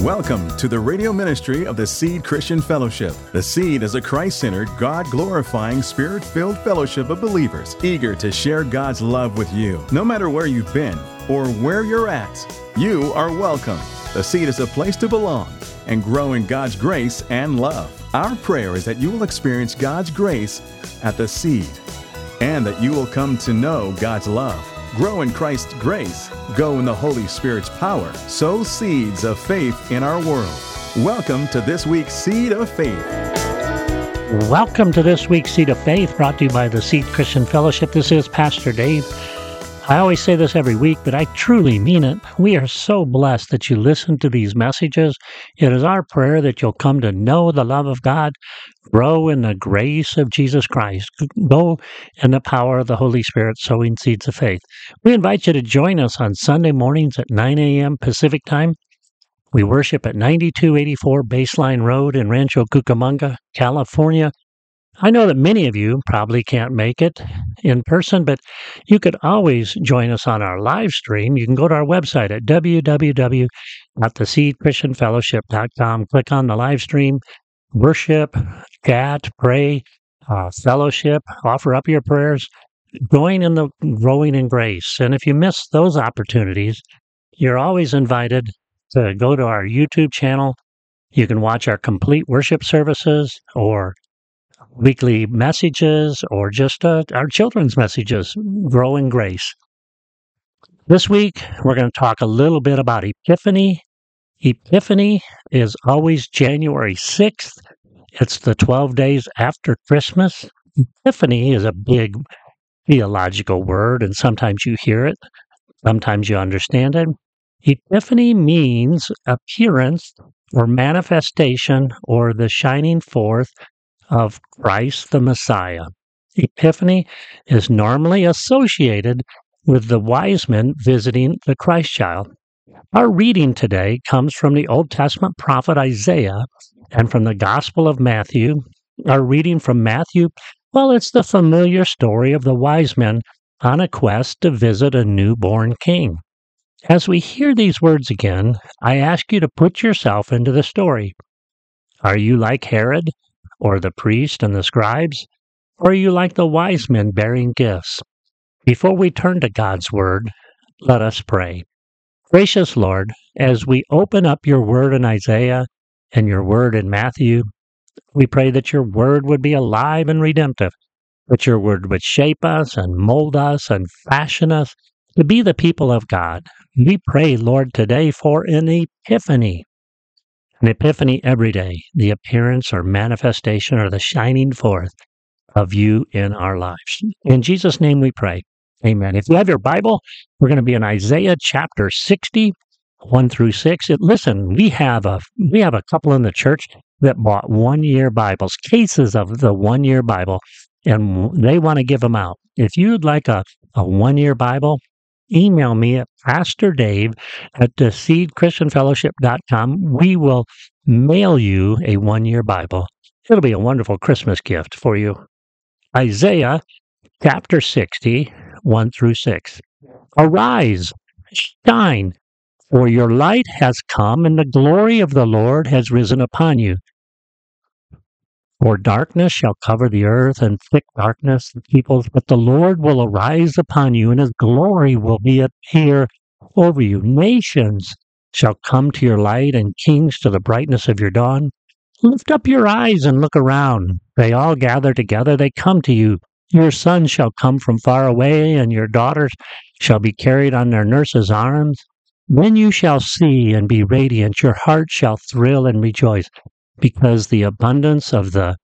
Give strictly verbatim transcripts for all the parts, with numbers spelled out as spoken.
Welcome to the radio ministry of the Seed Christian Fellowship. The Seed is a Christ-centered, God-glorifying, Spirit-filled fellowship of believers eager to share God's love with you. No matter where you've been or where you're at, you are welcome. The Seed is a place to belong and grow in God's grace and love. Our prayer is that you will experience God's grace at the Seed and that you will come to know God's love. Grow in Christ's grace, go in the Holy Spirit's power, sow seeds of faith in our world. Welcome to this week's Seed of Faith. Welcome to this week's Seed of Faith, brought to you by the Seed Christian Fellowship. This is Pastor Dave. I always say this every week, but I truly mean it. We are so blessed that you listen to these messages. It is our prayer that you'll come to know the love of God, grow in the grace of Jesus Christ, go in the power of the Holy Spirit, sowing seeds of faith. We invite you to join us on Sunday mornings at nine a.m. Pacific Time. We worship at ninety-two eighty-four Baseline Road in Rancho Cucamonga, California. I know that many of you probably can't make it in person, but you could always join us on our live stream. You can go to our website at w w w dot the seed christian fellowship dot com. Click on the live stream, worship, chat, pray, uh, fellowship, offer up your prayers, join in the growing in grace. And if you miss those opportunities, you're always invited to go to our YouTube channel. You can watch our complete worship services or weekly messages or just uh, our children's messages, Grow in Grace. This week, we're going to talk a little bit about Epiphany. Epiphany is always January sixth. It's the twelve days after Christmas. Epiphany is a big theological word, and sometimes you hear it, sometimes you understand it. Epiphany means appearance or manifestation or the shining forth of Christ the Messiah. Epiphany is normally associated with the wise men visiting the Christ child. Our reading today comes from the Old Testament prophet Isaiah and from the Gospel of Matthew. Our reading from Matthew, well, it's the familiar story of the wise men on a quest to visit a newborn king. As we hear these words again, I ask you to put yourself into the story. Are you like Herod, or the priest and the scribes, or are you like the wise men bearing gifts? Before we turn to God's word, let us pray. Gracious Lord, as we open up your word in Isaiah and your word in Matthew, we pray that your word would be alive and redemptive, that your word would shape us and mold us and fashion us to be the people of God. We pray, Lord, today for an epiphany. An epiphany every day, the appearance or manifestation or the shining forth of you in our lives. In Jesus' name we pray. Amen. If you have your Bible, we're going to be in Isaiah chapter sixty, one through six. It, listen, we have a we have a couple in the church that bought one-year Bibles, cases of the one-year Bible, and they want to give them out. If you'd like a, a one-year Bible, email me at pastor dave at the seed christian fellowship dot com. We will mail you a one-year Bible. It'll be a wonderful Christmas gift for you. Isaiah chapter sixty, one through six. Arise, shine, for your light has come, and the glory of the Lord has risen upon you. For darkness shall cover the earth, and thick darkness the peoples, but the Lord will arise upon you, and his glory will be appear over you. Nations shall come to your light, and kings to the brightness of your dawn. Lift up your eyes and look around. They all gather together, they come to you. Your sons shall come from far away, and your daughters shall be carried on their nurses' arms. Then you shall see and be radiant, your heart shall thrill and rejoice, because the abundance of the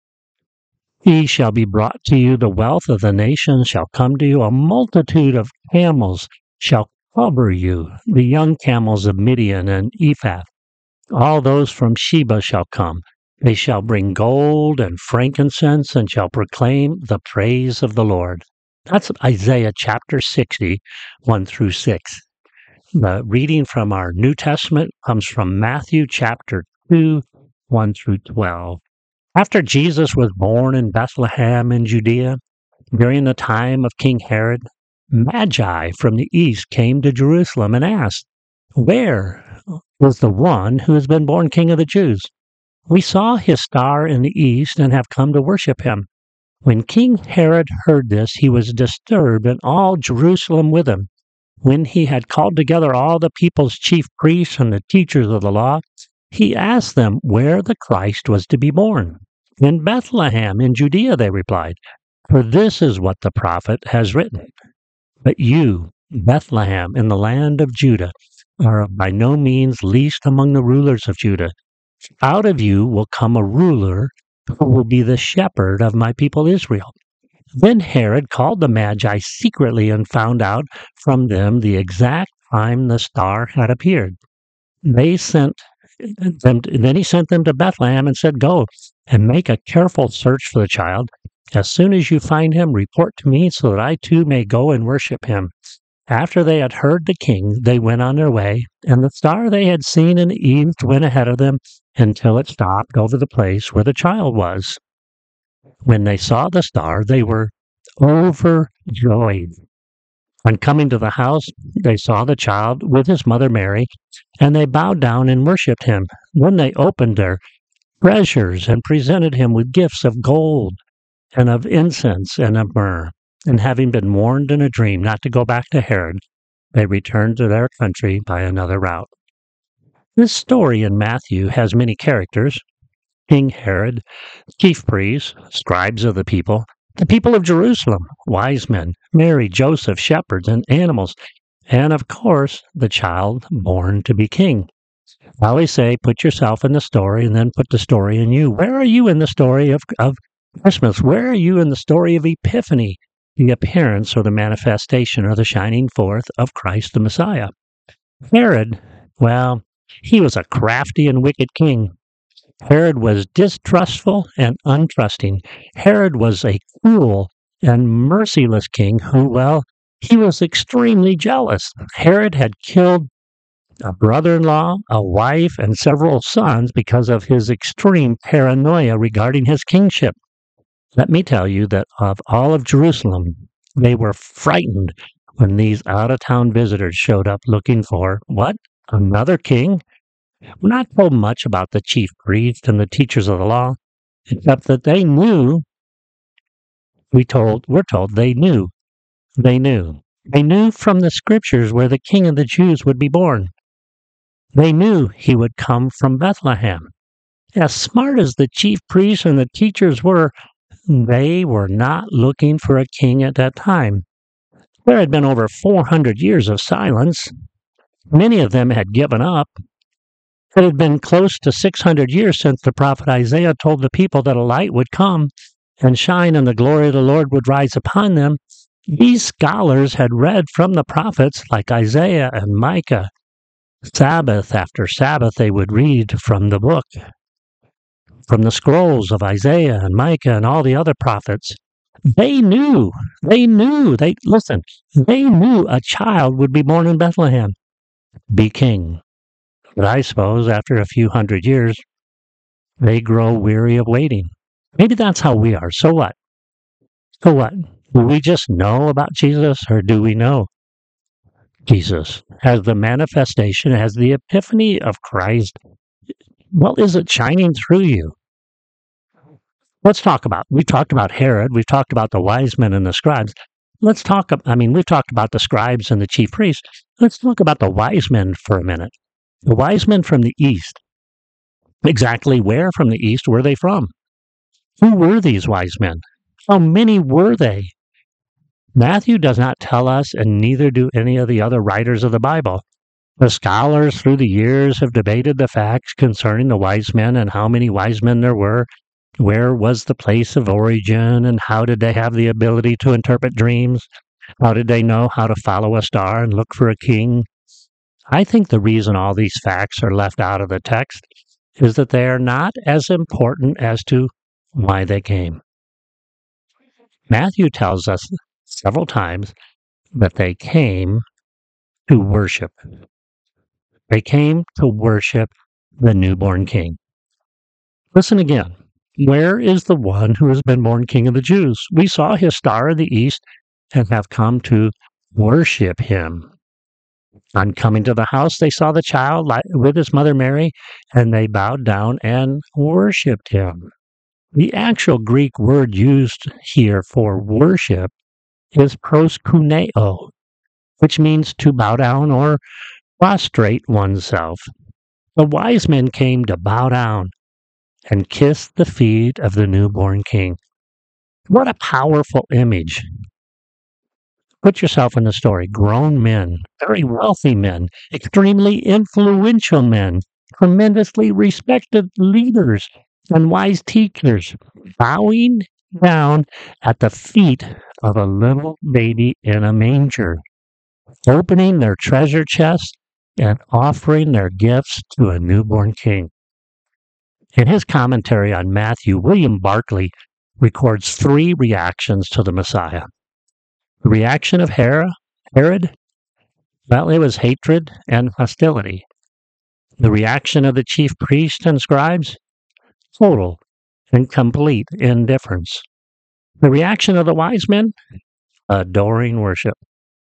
sea shall be brought to you, the wealth of the nations shall come to you, a multitude of camels shall cover you, the young camels of Midian and Ephah. All those from Sheba shall come. They shall bring gold and frankincense and shall proclaim the praise of the Lord. That's Isaiah chapter sixty, one through six. The reading from our New Testament comes from Matthew chapter two, one through twelve. After Jesus was born in Bethlehem in Judea, during the time of King Herod, Magi from the east came to Jerusalem and asked, Where is the one who has been born King of the Jews. We saw his star in the east and have come to worship him. When King Herod heard this, he was disturbed, and all Jerusalem with him. When he had called together all the people's chief priests and the teachers of the law, he asked them where the Christ was to be born. In Bethlehem in Judea, they replied, for this is what the prophet has written. But you, Bethlehem, in the land of Judah, are by no means least among the rulers of Judah. Out of you will come a ruler who will be the shepherd of my people Israel. Then Herod called the Magi secretly and found out from them the exact time the star had appeared. They sent them, then he sent them to Bethlehem and said, go and make a careful search for the child. As soon as you find him, report to me so that I too may go and worship him. After they had heard the king, they went on their way, and the star they had seen in the east went ahead of them until it stopped over the place where the child was. When they saw the star, they were overjoyed. On coming to the house, they saw the child with his mother Mary, and they bowed down and worshipped him. Then they opened their treasures and presented him with gifts of gold and of incense and of myrrh. And having been warned in a dream not to go back to Herod, they returned to their country by another route. This story in Matthew has many characters: King Herod, chief priests, scribes of the people, the people of Jerusalem, wise men, Mary, Joseph, shepherds, and animals, and of course, the child born to be king. I always say, put yourself in the story and then put the story in you. Where are you in the story of, of Christmas? Where are you in the story of Epiphany, the appearance or the manifestation or the shining forth of Christ the Messiah? Herod, well, he was a crafty and wicked king. Herod was distrustful and untrusting. Herod was a cruel and merciless king who, well, he was extremely jealous. Herod had killed a brother-in-law, a wife, and several sons because of his extreme paranoia regarding his kingship. Let me tell you that of all of Jerusalem, they were frightened when these out-of-town visitors showed up looking for, what, another king? We're not told much about the chief priests and the teachers of the law, except that they knew, we told, we're told they knew, they knew. They knew from the scriptures where the King of the Jews would be born. They knew he would come from Bethlehem. As smart as the chief priests and the teachers were, they were not looking for a king at that time. There had been over four hundred years of silence. Many of them had given up. It had been close to six hundred years since the prophet Isaiah told the people that a light would come and shine and the glory of the Lord would rise upon them. These scholars had read from the prophets like Isaiah and Micah. Sabbath after Sabbath, they would read from the book, from the scrolls of Isaiah and Micah and all the other prophets. They knew, they knew, they, listen, they knew a child would be born in Bethlehem, be king. But I suppose after a few hundred years, they grow weary of waiting. Maybe that's how we are. So what? So what? Do we just know about Jesus, or do we know Jesus as the manifestation, as the epiphany of Christ? Well, is it shining through you? Let's talk about, we've talked about Herod, we've talked about the wise men and the scribes. Let's talk, I mean, we've talked about the scribes and the chief priests. Let's talk about the wise men for a minute. The wise men from the east. Exactly where from the east were they from? Who were these wise men? How many were they? Matthew does not tell us, and neither do any of the other writers of the Bible. The scholars through the years have debated the facts concerning the wise men and how many wise men there were, where was the place of origin, and how did they have the ability to interpret dreams? How did they know how to follow a star and look for a king? I think the reason all these facts are left out of the text is that they are not as important as to why they came. Matthew tells us several times that they came to worship. They came to worship the newborn king. Listen again. Where is the one who has been born King of the Jews? We saw his star in the east and have come to worship him. On coming to the house, they saw the child with his mother Mary, and they bowed down and worshipped him. The actual Greek word used here for worship is proskuneo, which means to bow down or prostrate oneself. The wise men came to bow down and kiss the feet of the newborn king. What a powerful image. Put yourself in the story. Grown men, very wealthy men, extremely influential men, tremendously respected leaders and wise teachers, bowing down at the feet of a little baby in a manger, opening their treasure chests and offering their gifts to a newborn king. In his commentary on Matthew, William Barclay records three reactions to the Messiah. The reaction of Herod, well, it was hatred and hostility. The reaction of the chief priests and scribes, total and complete indifference. The reaction of the wise men, adoring worship.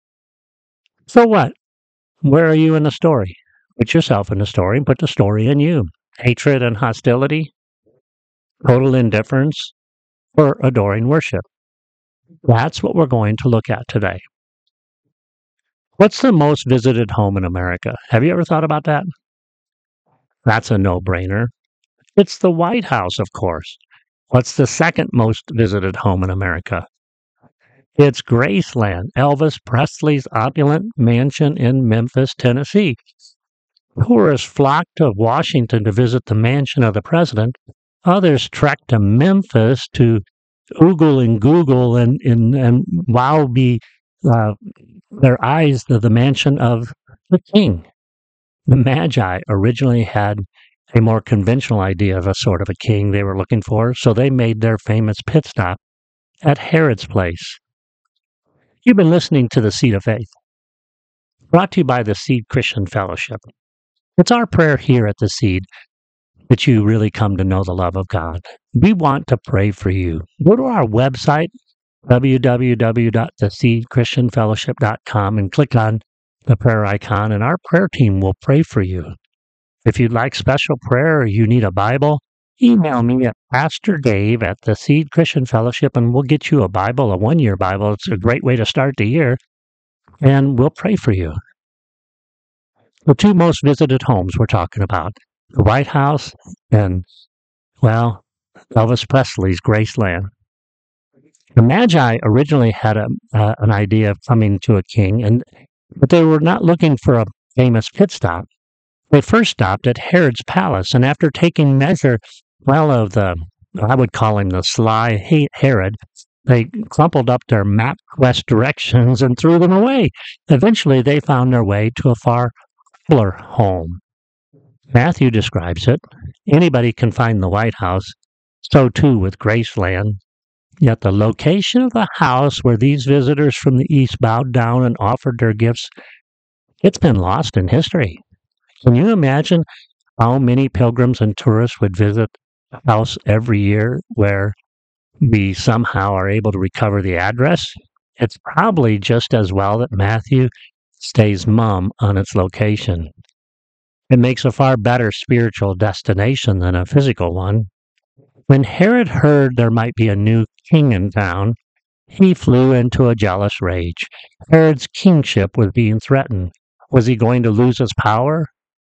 So what? Where are you in the story? Put yourself in the story and put the story in you. Hatred and hostility, total indifference, or adoring worship. That's what we're going to look at today. What's the most visited home in America? Have you ever thought about that? That's a no-brainer. It's the White House, of course. What's the second most visited home in America? It's Graceland, Elvis Presley's opulent mansion in Memphis, Tennessee. Tourists flock to Washington to visit the mansion of the president. Others trek to Memphis to oogle and Google and, and, and wow be uh, their eyes to the mansion of the king. The Magi originally had a more conventional idea of a sort of a king they were looking for, so they made their famous pit stop at Herod's place. You've been listening to The Seed of Faith, brought to you by the Seed Christian Fellowship. It's our prayer here at The Seed that you really come to know the love of God. We want to pray for you. Go to our website, w w w dot the seed christian fellowship dot com, and click on the prayer icon, and our prayer team will pray for you. If you'd like special prayer or you need a Bible, email me at Pastor Dave at the Seed Christian Fellowship, and we'll get you a Bible, a one-year Bible. It's a great way to start the year, and we'll pray for you. The two most visited homes we're talking about, the White House and, well, Elvis Presley's Graceland. The Magi originally had a, uh, an idea of coming to a king, and but they were not looking for a famous pit stop. They first stopped at Herod's palace, and after taking measure, well, of the, I would call him the sly Herod, they crumpled up their MapQuest directions and threw them away. Eventually, they found their way to a far fuller home. Matthew describes it. Anybody can find the White House. So too with Graceland. Yet the location of the house where these visitors from the east bowed down and offered their gifts, it's been lost in history. Can you imagine how many pilgrims and tourists would visit a house every year where we somehow are able to recover the address? It's probably just as well that Matthew stays mum on its location. It makes a far better spiritual destination than a physical one. When Herod heard there might be a new king in town, he flew into a jealous rage. Herod's kingship was being threatened. Was he going to lose his power?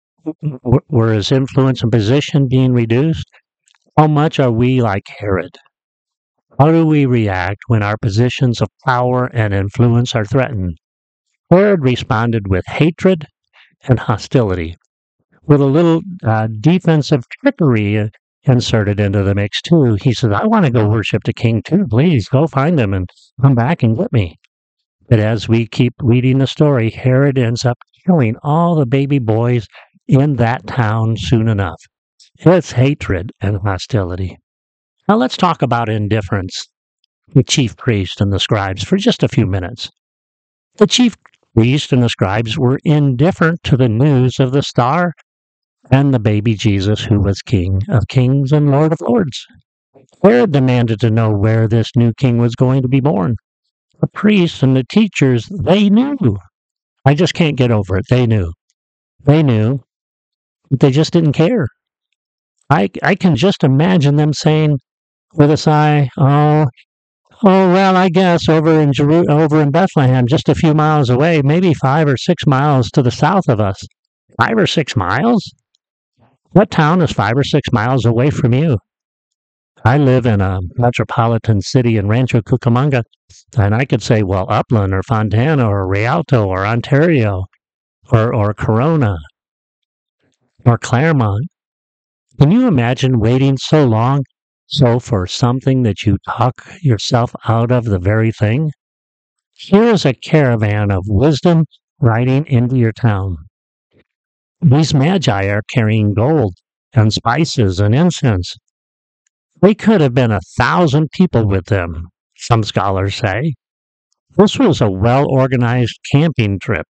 Were his influence and position being reduced? How much are we like Herod? How do we react when our positions of power and influence are threatened? Herod responded with hatred and hostility, with a little uh, defensive trickery inserted into the mix too. He said, I want to go worship the king too. Please go find him and come back and get me. But as we keep reading the story, Herod ends up killing all the baby boys in that town soon enough. It's hatred and hostility. Now let's talk about indifference, the chief priest and the scribes, for just a few minutes. The chief priest and the scribes were indifferent to the news of the star and the baby Jesus, who was King of Kings and Lord of Lords. Herod demanded to know where this new king was going to be born. The priests and the teachers, they knew. I just can't get over it. They knew. They knew. But they just didn't care. I, I can just imagine them saying with a sigh, oh, oh well, I guess over in Jeru- over in Bethlehem, just a few miles away, maybe five or six miles to the south of us. Five or six miles? What town is five or six miles away from you? I live in a metropolitan city in Rancho Cucamonga, and I could say, well, Upland or Fontana or Rialto or Ontario or, or Corona or Claremont. Can you imagine waiting so long so for something that you talk yourself out of the very thing? Here is a caravan of wisdom riding into your town. These magi are carrying gold and spices and incense. They could have been a thousand people with them, some scholars say. This was a well-organized camping trip.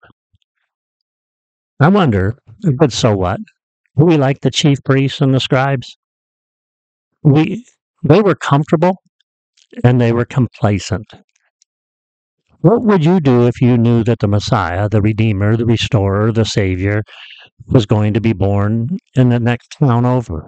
I wonder, but so what? Do we like the chief priests and the scribes? We, they were comfortable and they were complacent. What would you do if you knew that the Messiah, the Redeemer, the Restorer, the Savior, was going to be born in the next town over?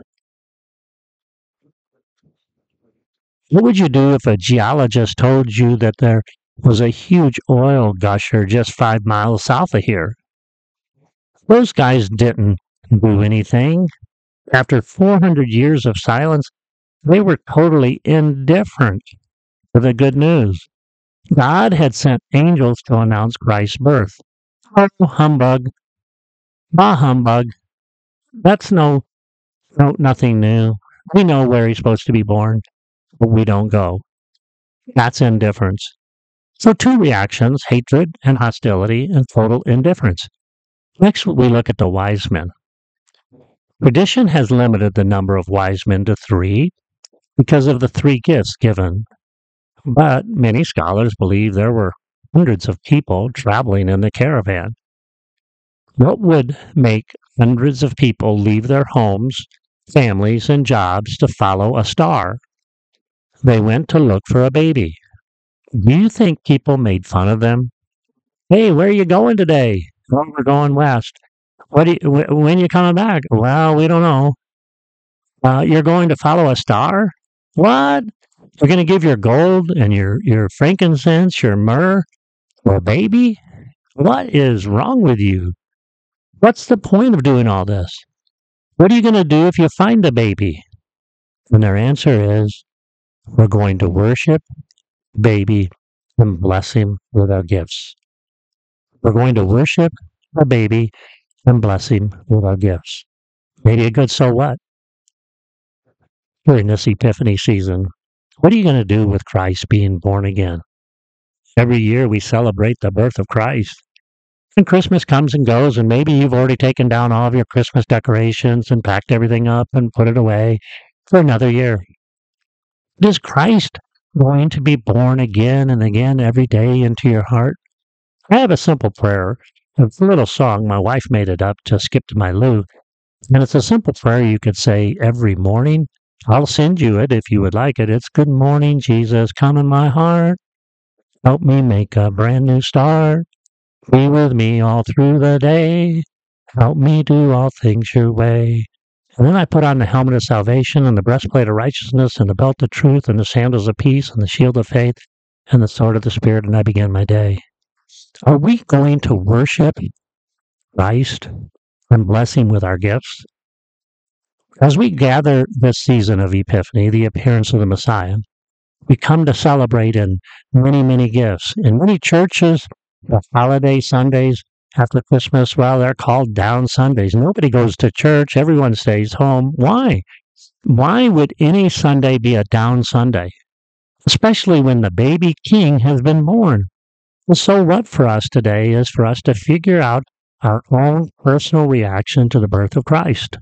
What would you do if a geologist told you that there was a huge oil gusher just five miles south of here? Those guys didn't do anything. After four hundred years of silence, they were totally indifferent to the good news. God had sent angels to announce Christ's birth. Oh, humbug. Bah, humbug. That's no, no, nothing new. We know where he's supposed to be born, but we don't go. That's indifference. So two reactions, hatred and hostility and total indifference. Next, we look at the wise men. Tradition has limited the number of wise men to three because of the three gifts given. But many scholars believe there were hundreds of people traveling in the caravan. What would make hundreds of people leave their homes, families, and jobs to follow a star? They went to look for a baby. Do you think people made fun of them? Hey, where are you going today? Oh, we're going west. What? Do you, wh- when are you coming back? Well, we don't know. Uh, you're going to follow a star? What? You're going to give your gold and your, your frankincense, your myrrh, for a baby? What is wrong with you? What's the point of doing all this? What are you going to do if you find a baby? And their answer is, we're going to worship baby and bless him with our gifts. We're going to worship our baby and bless him with our gifts. Maybe a good so what? During this Epiphany season, what are you going to do with Christ being born again? Every year we celebrate the birth of Christ. And Christmas comes and goes, and maybe you've already taken down all of your Christmas decorations and packed everything up and put it away for another year. Is Christ going to be born again and again every day into your heart? I have a simple prayer. It's a little song. My wife made it up to skip to my loo. And it's a simple prayer you could say every morning. I'll send you it if you would like it. It's, good morning, Jesus, come in my heart. Help me make a brand new start. Be with me all through the day. Help me do all things your way. And then I put on the helmet of salvation and the breastplate of righteousness and the belt of truth and the sandals of peace and the shield of faith and the sword of the Spirit, and I begin my day. Are we going to worship Christ and bless him with our gifts? As we gather this season of Epiphany, the appearance of the Messiah, we come to celebrate in many, many gifts. In many churches, the holiday Sundays after Christmas, well, they're called down Sundays. Nobody goes to church. Everyone stays home. Why? Why would any Sunday be a down Sunday? Especially when the baby king has been born. Well, so what for us today is for us to figure out our own personal reaction to the birth of Christ.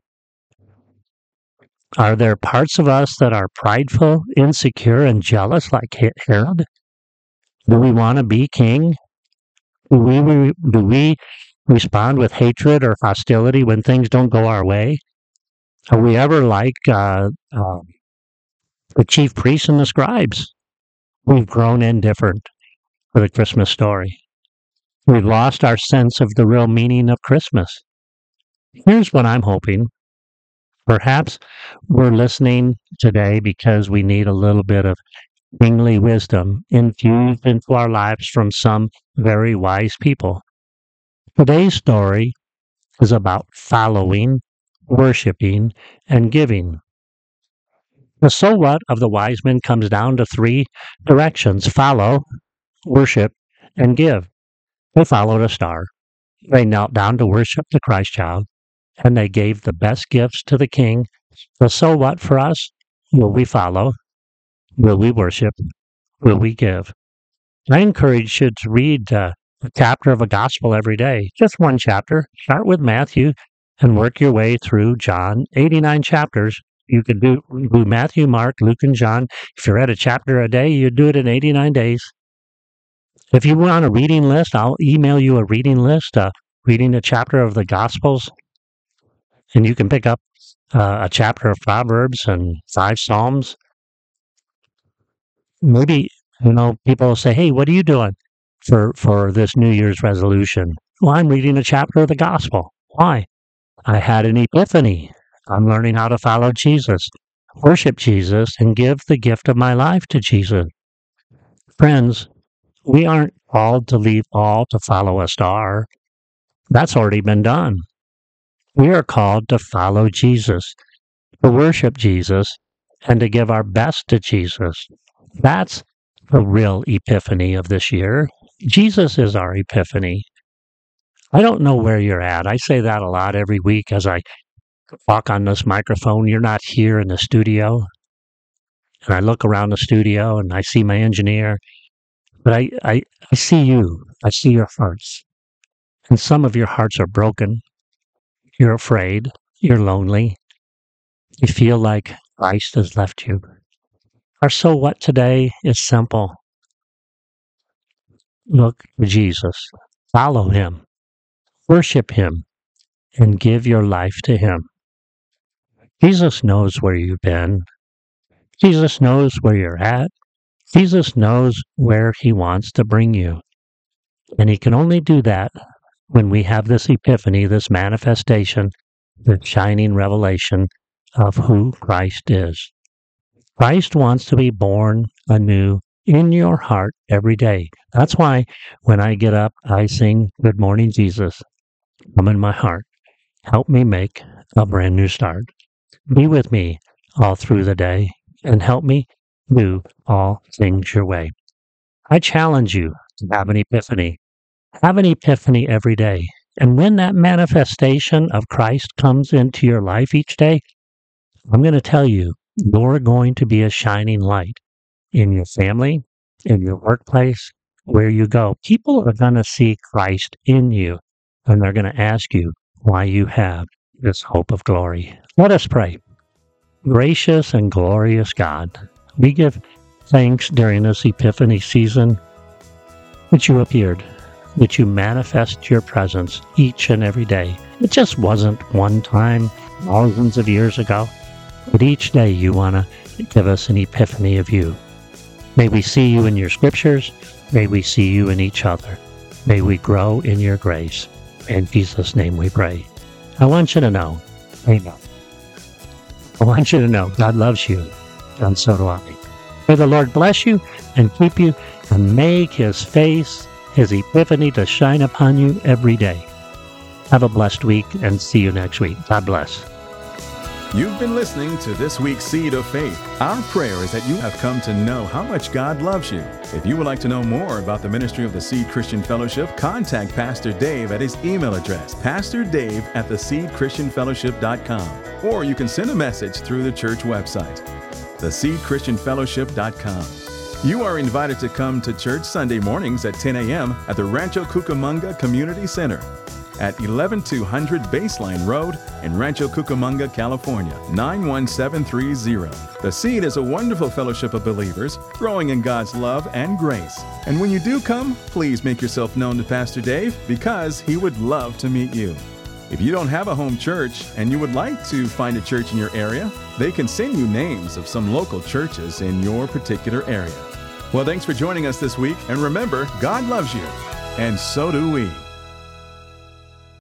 Are there parts of us that are prideful, insecure, and jealous like Herod? Do we want to be king? Do we, do we respond with hatred or hostility when things don't go our way? Are we ever like uh, uh, the chief priests and the scribes? We've grown indifferent for the Christmas story. We've lost our sense of the real meaning of Christmas. Here's what I'm hoping. Perhaps we're listening today because we need a little bit of kingly wisdom infused into our lives from some very wise people. Today's story is about following, worshiping, and giving. The so what of the wise men comes down to three directions: follow, worship, and give. They followed a star. They knelt down to worship the Christ child, and they gave the best gifts to the king. The so what for us? Will we follow? Will we worship? Will we give? I encourage you to read uh, a chapter of a gospel every day, just one chapter. Start with Matthew and work your way through John. eighty-nine chapters. You could do, do Matthew, Mark, Luke, and John. If you read a chapter a day, you'd do it in eighty-nine days. If you want a reading list, I'll email you a reading list, uh, reading a chapter of the Gospels, and you can pick up uh, a chapter of Proverbs and five Psalms. Maybe, you know, people will say, hey, what are you doing for, for this New Year's resolution? Well, I'm reading a chapter of the Gospel. Why? I had an epiphany. I'm learning how to follow Jesus, worship Jesus, and give the gift of my life to Jesus. Friends, we aren't called to leave all to follow a star. That's already been done. We are called to follow Jesus, to worship Jesus, and to give our best to Jesus. That's the real epiphany of this year. Jesus is our epiphany. I don't know where you're at. I say that a lot every week as I talk on this microphone. You're not here in the studio. And I look around the studio and I see my engineer. But I, I, I see you. I see your hearts. And some of your hearts are broken. You're afraid. You're lonely. You feel like Christ has left you. Our so what today is simple. Look to Jesus. Follow him. Worship him. And give your life to him. Jesus knows where you've been. Jesus knows where you're at. Jesus knows where he wants to bring you. And he can only do that when we have this epiphany, this manifestation, the shining revelation of who Christ is. Christ wants to be born anew in your heart every day. That's why when I get up, I sing, Good Morning, Jesus. Come in my heart. Help me make a brand new start. Be with me all through the day and help me do all things your way. I challenge you to have an epiphany. Have an epiphany every day. And when that manifestation of Christ comes into your life each day, I'm going to tell you, you're going to be a shining light in your family, in your workplace, where you go. People are going to see Christ in you, and they're going to ask you why you have this hope of glory. Let us pray. Gracious and glorious God, we give thanks during this Epiphany season that you appeared, that you manifest your presence each and every day. It just wasn't one time, thousands of years ago, but each day you want to give us an epiphany of you. May we see you in your scriptures. May we see you in each other. May we grow in your grace. In Jesus' name we pray. I want you to know, amen. I want you to know God loves you, and so do I. May the Lord bless you and keep you and make his face, his epiphany to shine upon you every day. Have a blessed week and see you next week. God bless. You've been listening to this week's Seed of Faith. Our prayer is that you have come to know how much God loves you. If you would like to know more about the ministry of the Seed Christian Fellowship, contact Pastor Dave at his email address, pastor dave at the seed christian fellowship dot com. Or you can send a message through the church website, the seed christian fellowship dot com. You are invited to come to church Sunday mornings at ten a.m. at the Rancho Cucamonga Community Center at eleven two hundred Baseline Road in Rancho Cucamonga, California, nine one seven three zero. The Seed is a wonderful fellowship of believers growing in God's love and grace. And when you do come, please make yourself known to Pastor Dave because he would love to meet you. If you don't have a home church and you would like to find a church in your area, they can send you names of some local churches in your particular area. Well, thanks for joining us this week, and remember, God loves you. And so do we.